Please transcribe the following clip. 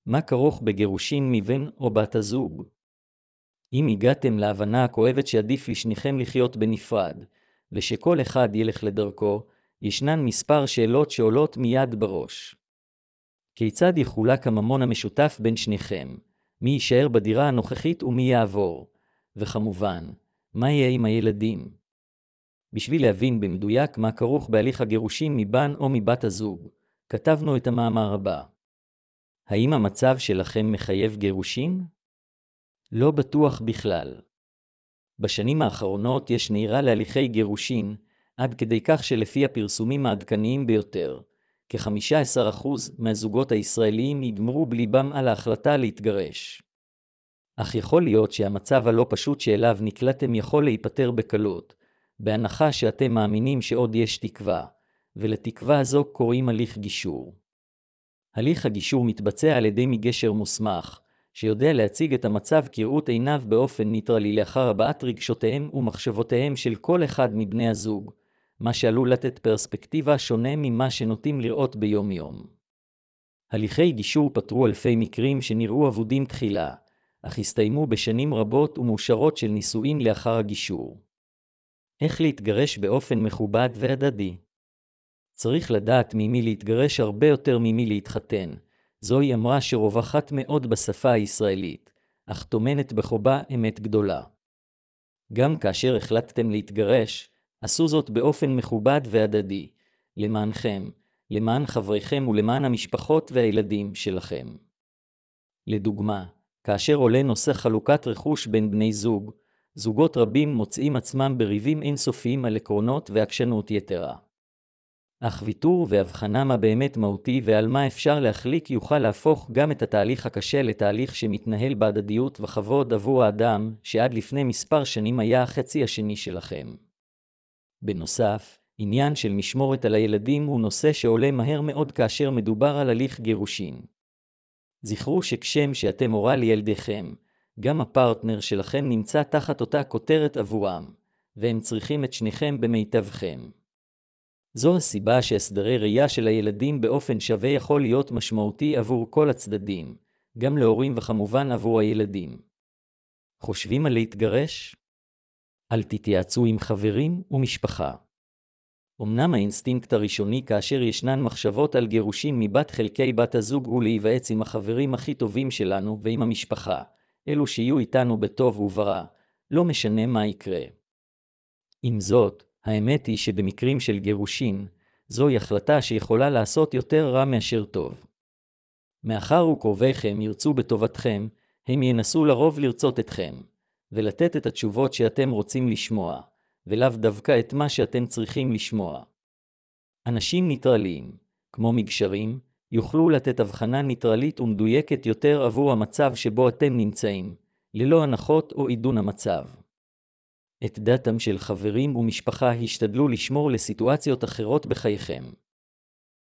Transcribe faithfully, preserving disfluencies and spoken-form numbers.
מה כרוך בגירושין מבן או בת הזוג? אם הגעתם להבנה הכואבת שעדיף לשניכם לחיות בנפרד, ושכל אחד ילך לדרכו, ישנן מספר שאלות שעולות מיד בראש. כיצד יחולק הממון המשותף בין שניכם? מי יישאר בדירה הנוכחית ומי יעבור? וכמובן, מה יהיה עם הילדים? בשביל להבין במדויק מה כרוך בהליך הגירושים מבן או מבת הזוג, כתבנו את המאמר הבא. האם המצב שלכם מחייב גירושים? לא בטוח בכלל. בשנים האחרונות יש נהירה להליכי גירושין, עד כדי כך שלפי הפרסומים העדכניים ביותר, כ-חמישה עשר אחוז מהזוגות הישראליים יגמרו בליבם על ההחלטה להתגרש. אך יכול להיות שהמצב הלא פשוט שאליו נקלעתם יכול להיפטר בקלות, בהנחה שאתם מאמינים שעוד יש תקווה, ולתקווה הזו קוראים הליך גישור. הליך הגישור מתבצע על ידי מגשר מוסמך, שיודע להציג את המצב כראות עיניו באופן ניטרלי לאחר הבעת רגשותיהם ומחשבותיהם של כל אחד מבני הזוג, מה שעלול לתת פרספקטיבה שונה ממה שנוטים לראות ביום יום. הליכי גישור פתרו אלפי מקרים שנראו אבודים תחילה, אך הסתיימו בשנים רבות ומאושרות של נישואין לאחר הגישור. איך להתגרש באופן מכובד והדדי? צריך לדעת ממי להתגרש הרבה יותר ממי להתחתן. זוהי אמרה שרווחת מאוד בשפה הישראלית, אך טומנת בחובה אמת גדולה. גם כאשר החלטתם להתגרש, עשו זאת באופן מכובד והדדי, למענכם, למען חבריכם ולמען המשפחות והילדים שלכם. לדוגמה, כאשר עולה נושא חלוקת רכוש בין בני זוג, זוגות רבים מוצאים עצמם בריבים אינסופיים על עקרונות ועקשנות יתרה. אך ויתור והבחנה מה באמת מהותי ועל מה אפשר להחליק יוכל להפוך גם את התהליך הקשה לתהליך שמתנהל בהדדיות וכבוד עבור האדם שעד לפני מספר שנים היה החצי השני שלכם. בנוסף, עניין של משמורת על הילדים הוא נושא שעולה מהר מאוד כאשר מדובר על הליך גירושין. זכרו שכשם שאתם הורה לילדיכם, גם הפרטנר שלכם נמצא תחת אותה כותרת עבורם, והם צריכים את שניכם במיטבכם. זו הסיבה שהסדרי ראייה של הילדים באופן שווה יכול להיות משמעותי עבור כל הצדדים, גם להורים וכמובן עבור הילדים. חושבים על להתגרש? אל תתייעצו עם חברים ומשפחה. אמנם האינסטינקט הראשוני כאשר ישנן מחשבות על גירושים מבת חלקי בת הזוג הוא להיוועץ עם החברים הכי טובים שלנו ועם המשפחה, אלו שיהיו איתנו בטוב וברע, לא משנה מה יקרה. עם זאת, האמת היא שבמקרים של גירושין, זוהי החלטה שיכולה לעשות יותר רע מאשר טוב. מאחר וקרוביכם ירצו בטובתכם, הם ינסו לרוב לרצות אתכם, ולתת את התשובות שאתם רוצים לשמוע, ולאו דווקא את מה שאתם צריכים לשמוע. אנשים ניטרליים, כמו מגשרים, יוכלו לתת הבחנה ניטרלית ומדויקת יותר עבור המצב שבו אתם נמצאים, ללא הנחות או עידון המצב. את דעתם של חברים ומשפחה השתדלו לשמור לסיטואציות אחרות בחייכם.